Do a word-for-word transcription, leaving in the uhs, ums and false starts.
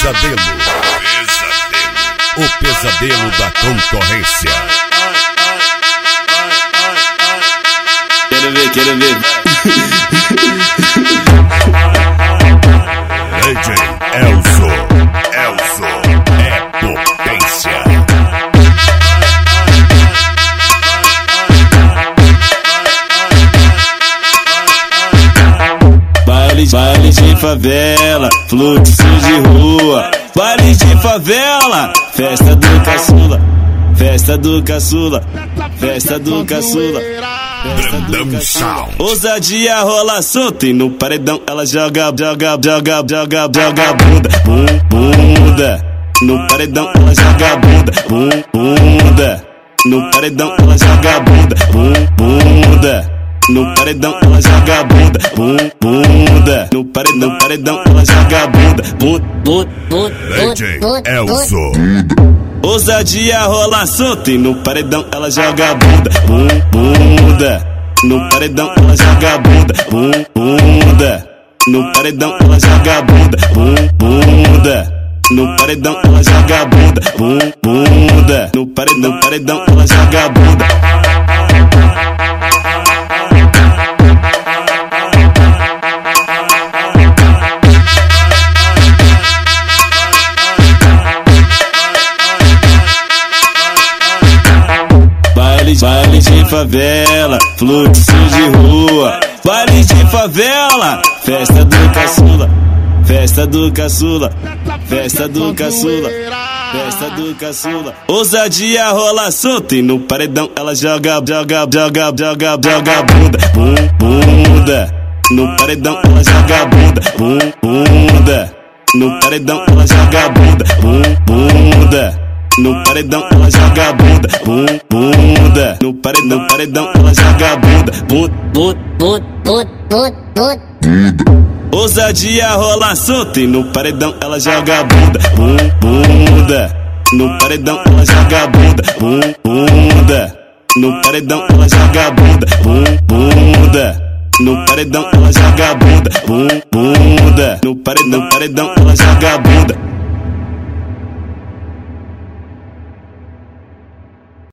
Pesadelo. Pesadelo. O pesadelo da concorrência. Quero ver, quero ver. D J Elzo. Elzo é potência. Baile, baile de favela, fluxo de rua. Baile de favela, festa do caçula. Festa do caçula, festa do caçula. Brandão Sound. Ousadia rola solta e no paredão ela joga, joga, joga, joga, joga bunda, bum, bunda. No paredão ela joga bunda, bum, bunda. No paredão ela joga bunda, bum, bunda. No paredão ela joga bunda, bum, bunda. No paredão, paredão ela joga bunda, bum, bum, bum. D J Elzo. Ousadia rola solta e no paredão ela joga bunda, bum, bunda. No paredão ela joga bunda, bum, bunda. No paredão ela joga bunda, bum, bunda. No paredão ela joga bunda, bum, bunda. No paredão, paredão ela joga bunda. Baile de favela, fluxo de rua. Baile de favela, festa do caçula. Festa do caçula, festa do caçula, festa do caçula. Ousadia rola solta e no paredão ela joga, joga, joga, joga, joga bunda, bum, bunda. No paredão ela joga bunda, bum, bunda. No paredão ela joga bunda, bum, bunda. No paredão ela joga bunda, bum, bunda. No paredão, paredão ela joga bunda, bum, bum, bum, bum, bum, bum. Ousadia rola solta e no paredão ela joga bunda, bum, bunda. No paredão ela joga bunda, bum, bunda. No paredão ela joga bunda, bum, bunda. No paredão ela joga bunda, bum, bunda. No paredão, paredão ela joga bunda.